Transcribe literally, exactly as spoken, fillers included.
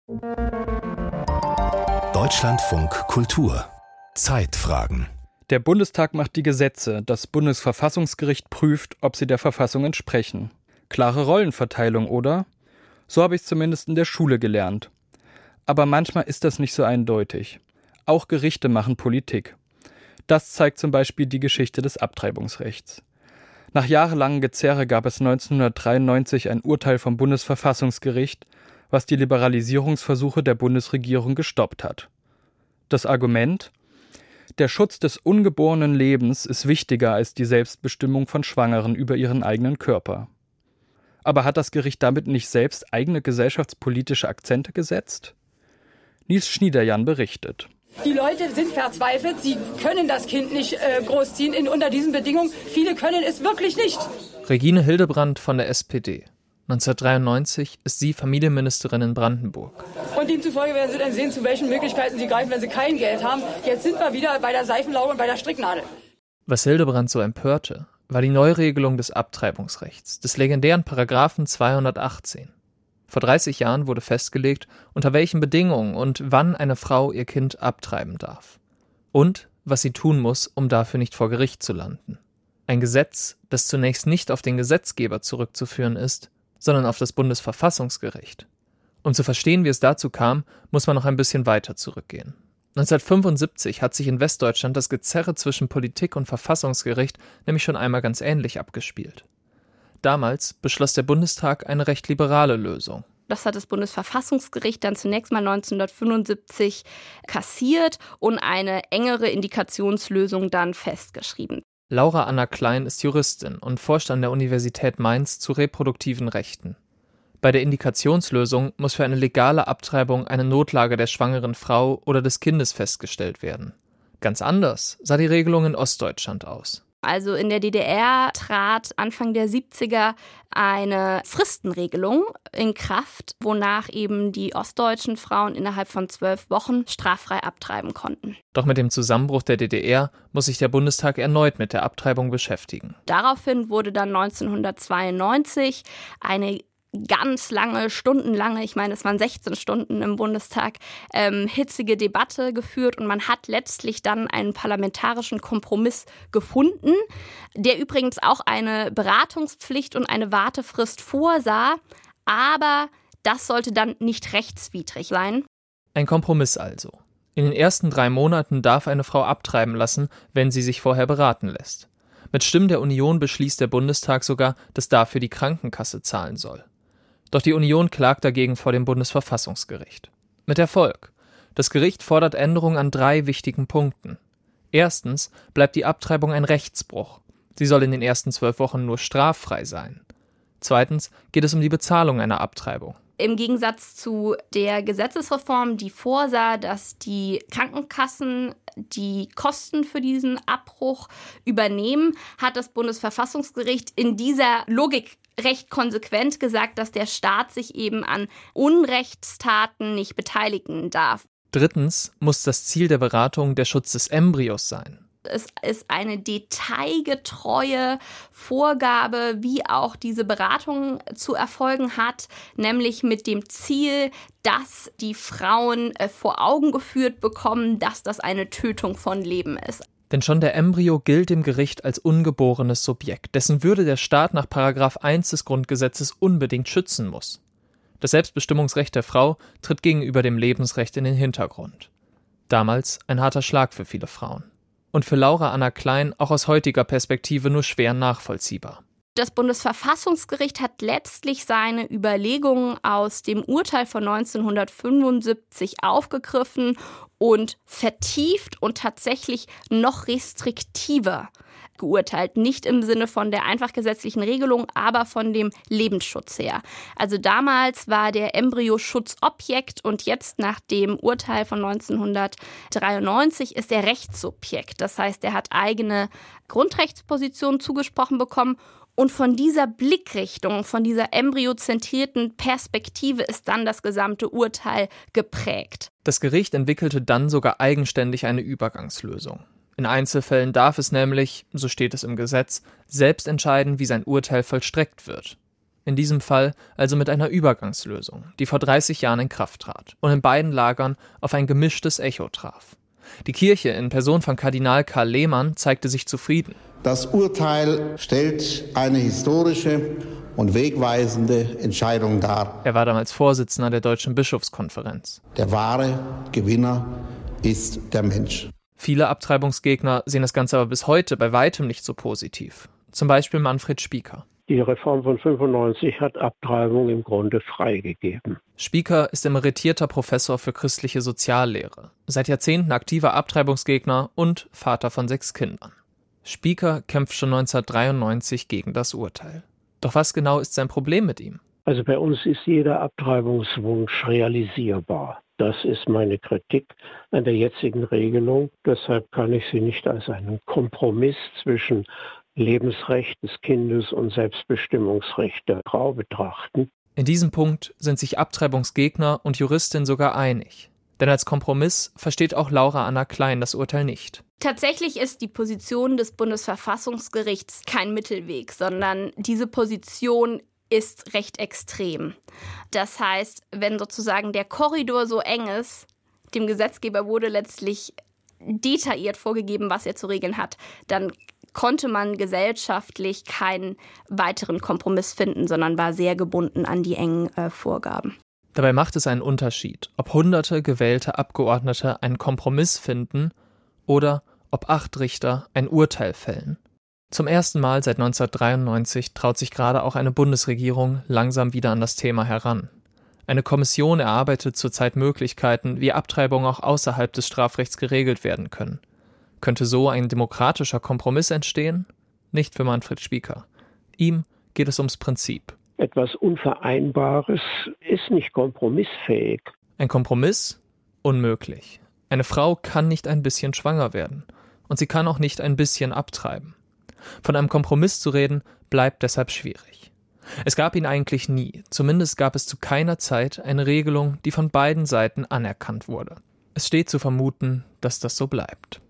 Deutschlandfunk Kultur Zeitfragen. Der Bundestag macht die Gesetze, das Bundesverfassungsgericht prüft, ob sie der Verfassung entsprechen. Klare Rollenverteilung, oder? So habe ich es zumindest in der Schule gelernt. Aber manchmal ist das nicht so eindeutig. Auch Gerichte machen Politik. Das zeigt zum Beispiel die Geschichte des Abtreibungsrechts. Nach jahrelangem Gezerre gab es neunzehnhundertdreiundneunzig ein Urteil vom Bundesverfassungsgericht, was die Liberalisierungsversuche der Bundesregierung gestoppt hat. Das Argument: Der Schutz des ungeborenen Lebens ist wichtiger als die Selbstbestimmung von Schwangeren über ihren eigenen Körper. Aber hat das Gericht damit nicht selbst eigene gesellschaftspolitische Akzente gesetzt? Nies Schniederjan berichtet. Die Leute sind verzweifelt, sie können das Kind nicht äh, großziehen in, unter diesen Bedingungen. Viele können es wirklich nicht. Regine Hildebrandt von der S P D. neunzehnhundertdreiundneunzig ist sie Familienministerin in Brandenburg. Und demzufolge werden Sie dann sehen, zu welchen Möglichkeiten Sie greifen, wenn Sie kein Geld haben. Jetzt sind wir wieder bei der Seifenlauge und bei der Stricknadel. Was Hildebrandt so empörte, war die Neuregelung des Abtreibungsrechts, des legendären Paragraphen zweihundertachtzehn. Vor dreißig Jahren wurde festgelegt, unter welchen Bedingungen und wann eine Frau ihr Kind abtreiben darf. Und was sie tun muss, um dafür nicht vor Gericht zu landen. Ein Gesetz, das zunächst nicht auf den Gesetzgeber zurückzuführen ist, sondern auf das Bundesverfassungsgericht. Um zu verstehen, wie es dazu kam, muss man noch ein bisschen weiter zurückgehen. neunzehnhundertfünfundsiebzig hat sich in Westdeutschland das Gezerre zwischen Politik und Verfassungsgericht nämlich schon einmal ganz ähnlich abgespielt. Damals beschloss der Bundestag eine recht liberale Lösung. Das hat das Bundesverfassungsgericht dann zunächst mal neunzehnhundertfünfundsiebzig kassiert und eine engere Indikationslösung dann festgeschrieben. Laura Anna Klein ist Juristin und forscht an der Universität Mainz zu reproduktiven Rechten. Bei der Indikationslösung muss für eine legale Abtreibung eine Notlage der schwangeren Frau oder des Kindes festgestellt werden. Ganz anders sah die Regelung in Ostdeutschland aus. Also in der D D R trat Anfang der siebziger eine Fristenregelung in Kraft, wonach eben die ostdeutschen Frauen innerhalb von zwölf Wochen straffrei abtreiben konnten. Doch mit dem Zusammenbruch der D D R muss sich der Bundestag erneut mit der Abtreibung beschäftigen. Daraufhin wurde dann neunzehnhundertzweiundneunzig eine ganz lange, stundenlange, ich meine, es waren sechzehn Stunden im Bundestag, ähm, hitzige Debatte geführt und man hat letztlich dann einen parlamentarischen Kompromiss gefunden, der übrigens auch eine Beratungspflicht und eine Wartefrist vorsah, aber das sollte dann nicht rechtswidrig sein. Ein Kompromiss also. In den ersten drei Monaten darf eine Frau abtreiben lassen, wenn sie sich vorher beraten lässt. Mit Stimmen der Union beschließt der Bundestag sogar, dass dafür die Krankenkasse zahlen soll. Doch die Union klagt dagegen vor dem Bundesverfassungsgericht. Mit Erfolg. Das Gericht fordert Änderungen an drei wichtigen Punkten. Erstens bleibt die Abtreibung ein Rechtsbruch. Sie soll in den ersten zwölf Wochen nur straffrei sein. Zweitens geht es um die Bezahlung einer Abtreibung. Im Gegensatz zu der Gesetzesreform, die vorsah, dass die Krankenkassen die Kosten für diesen Abbruch übernehmen, hat das Bundesverfassungsgericht in dieser Logik recht konsequent gesagt, dass der Staat sich eben an Unrechtstaten nicht beteiligen darf. Drittens muss das Ziel der Beratung der Schutz des Embryos sein. Es ist eine detailgetreue Vorgabe, wie auch diese Beratung zu erfolgen hat, nämlich mit dem Ziel, dass die Frauen vor Augen geführt bekommen, dass das eine Tötung von Leben ist. Denn schon der Embryo gilt dem Gericht als ungeborenes Subjekt, dessen Würde der Staat nach Paragraph eins des Grundgesetzes unbedingt schützen muss. Das Selbstbestimmungsrecht der Frau tritt gegenüber dem Lebensrecht in den Hintergrund. Damals ein harter Schlag für viele Frauen. Und für Laura Anna Klein auch aus heutiger Perspektive nur schwer nachvollziehbar. Das Bundesverfassungsgericht hat letztlich seine Überlegungen aus dem Urteil von neunzehnhundertfünfundsiebzig aufgegriffen und vertieft und tatsächlich noch restriktiver geurteilt. Nicht im Sinne von der einfach gesetzlichen Regelung, aber von dem Lebensschutz her. Also damals war der Embryo Schutzobjekt und jetzt nach dem Urteil von neunzehnhundertdreiundneunzig ist er Rechtssubjekt. Das heißt, er hat eigene Grundrechtspositionen zugesprochen bekommen. Und von dieser Blickrichtung, von dieser embryozentrierten Perspektive ist dann das gesamte Urteil geprägt. Das Gericht entwickelte dann sogar eigenständig eine Übergangslösung. In Einzelfällen darf es nämlich, so steht es im Gesetz, selbst entscheiden, wie sein Urteil vollstreckt wird. In diesem Fall also mit einer Übergangslösung, die vor dreißig Jahren in Kraft trat und in beiden Lagern auf ein gemischtes Echo traf. Die Kirche in Person von Kardinal Karl Lehmann zeigte sich zufrieden. Das Urteil stellt eine historische und wegweisende Entscheidung dar. Er war damals Vorsitzender der Deutschen Bischofskonferenz. Der wahre Gewinner ist der Mensch. Viele Abtreibungsgegner sehen das Ganze aber bis heute bei weitem nicht so positiv. Zum Beispiel Manfred Spieker. Die Reform von fünfundneunzig hat Abtreibung im Grunde freigegeben. Spieker ist emeritierter Professor für christliche Soziallehre, seit Jahrzehnten aktiver Abtreibungsgegner und Vater von sechs Kindern. Spieker kämpft schon neunzehnhundertdreiundneunzig gegen das Urteil. Doch was genau ist sein Problem mit ihm? Also bei uns ist jeder Abtreibungswunsch realisierbar. Das ist meine Kritik an der jetzigen Regelung. Deshalb kann ich sie nicht als einen Kompromiss zwischen Lebensrecht des Kindes und Selbstbestimmungsrecht der Frau betrachten. In diesem Punkt sind sich Abtreibungsgegner und Juristin sogar einig. Denn als Kompromiss versteht auch Laura Anna Klein das Urteil nicht. Tatsächlich ist die Position des Bundesverfassungsgerichts kein Mittelweg, sondern diese Position ist recht extrem. Das heißt, wenn sozusagen der Korridor so eng ist, dem Gesetzgeber wurde letztlich detailliert vorgegeben, was er zu regeln hat, dann konnte man gesellschaftlich keinen weiteren Kompromiss finden, sondern war sehr gebunden an die engen äh, Vorgaben. Dabei macht es einen Unterschied, ob hunderte gewählte Abgeordnete einen Kompromiss finden oder ob acht Richter ein Urteil fällen. Zum ersten Mal seit neunzehnhundertdreiundneunzig traut sich gerade auch eine Bundesregierung langsam wieder an das Thema heran. Eine Kommission erarbeitet zurzeit Möglichkeiten, wie Abtreibungen auch außerhalb des Strafrechts geregelt werden können. Könnte so ein demokratischer Kompromiss entstehen? Nicht für Manfred Spieker. Ihm geht es ums Prinzip. Etwas Unvereinbares ist nicht kompromissfähig. Ein Kompromiss? Unmöglich. Eine Frau kann nicht ein bisschen schwanger werden. Und sie kann auch nicht ein bisschen abtreiben. Von einem Kompromiss zu reden, bleibt deshalb schwierig. Es gab ihn eigentlich nie. Zumindest gab es zu keiner Zeit eine Regelung, die von beiden Seiten anerkannt wurde. Es steht zu vermuten, dass das so bleibt.